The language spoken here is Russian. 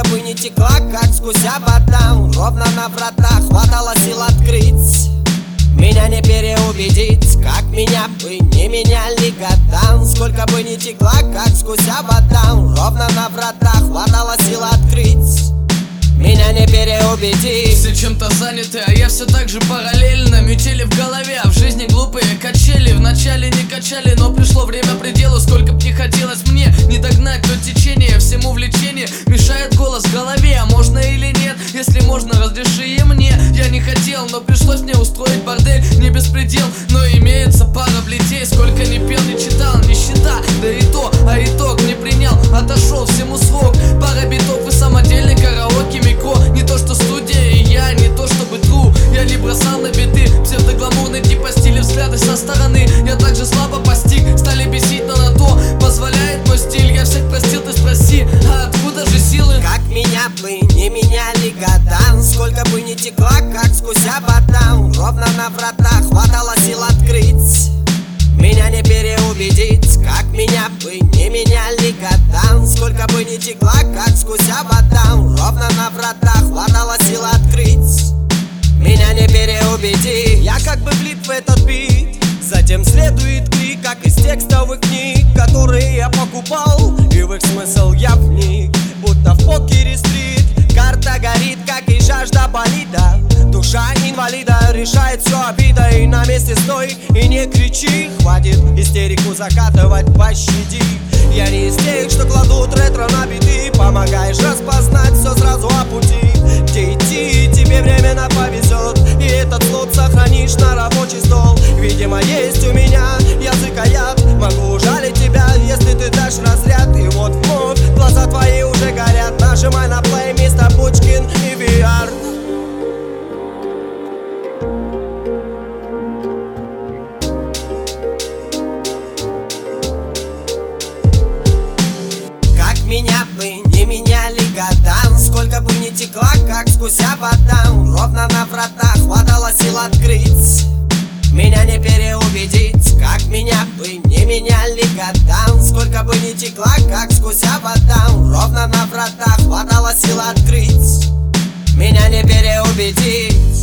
бы ни текла, как сквозь вода, ровно на вратах хватало сил открыть. Меня не переубедить, как меня бы не меняли года. Сколько бы ни текла, как сквозь вода, ровно на вратах хватало сил открыть. Меня не переубедить. Все чем-то заняты, а я все так же параллельно. Метели в голове, а в жизни глупые качели. Вначале не качали, но пришло время пределу. Сколько б не хотелось мне не догнать то течение. Всему влечение мешает голос в голове. А можно или нет? Если можно, разреши и мне. Я не хотел, но пришлось мне устроить бордель. Не беспредел, но имеется пара плетей. Сколько не пел, не читал, нищета, да и то, а итог не принял. Отошел всему срок, пара битов и самодельный караоке. Не то что студия и я, не то чтобы true. Я не бросал на биты псевдогламурный типа стиля, взгляды со стороны. Я также слабо постиг, стали бесить, но на то позволяет мой стиль. Я всех простил, ты спроси, а откуда же силы? Как меня бы не меняли года, сколько бы ни текла, как сквозь вода, ровно на вратах хватало сил открыть. Меня не переубедить, как меня бы не меняли года. Сколько бы ни текла, как сквозь вода, ровно на вратах хватало сил открыть. Меня не переубедить. Я как бы влип в этот бит, затем следует крик, как из текстовых книг, которые я покупал, и в их смысл я вник, будто в покере стрит. Карта горит, как и жажда болита. Душа инвалида решает все обидой. На месте стой и не кричи. Хватит истерику закатывать, пощади. Я не из тех, что кладут ретро на биты. Помогаешь распознать все сразу о пути. Где идти, тебе временно повезет. И этот слот сохранишь на рабочий стол. Видимо, есть у меня язык яд. Могу ужалить тебя, если ты дашь разряд. И вот вновь глаза твои уже горят. Нажимай на плей, мистер Пучкин и VR. Меня бы не меняли года, сколько бы ни текла, как сквозь вода, ровно на вратах хватало сил открыть. Меня не переубедить, как меня бы не меняли года, сколько бы ни текла, как сквозь вода, ровно на вратах хватало сил открыть. Меня не переубедить.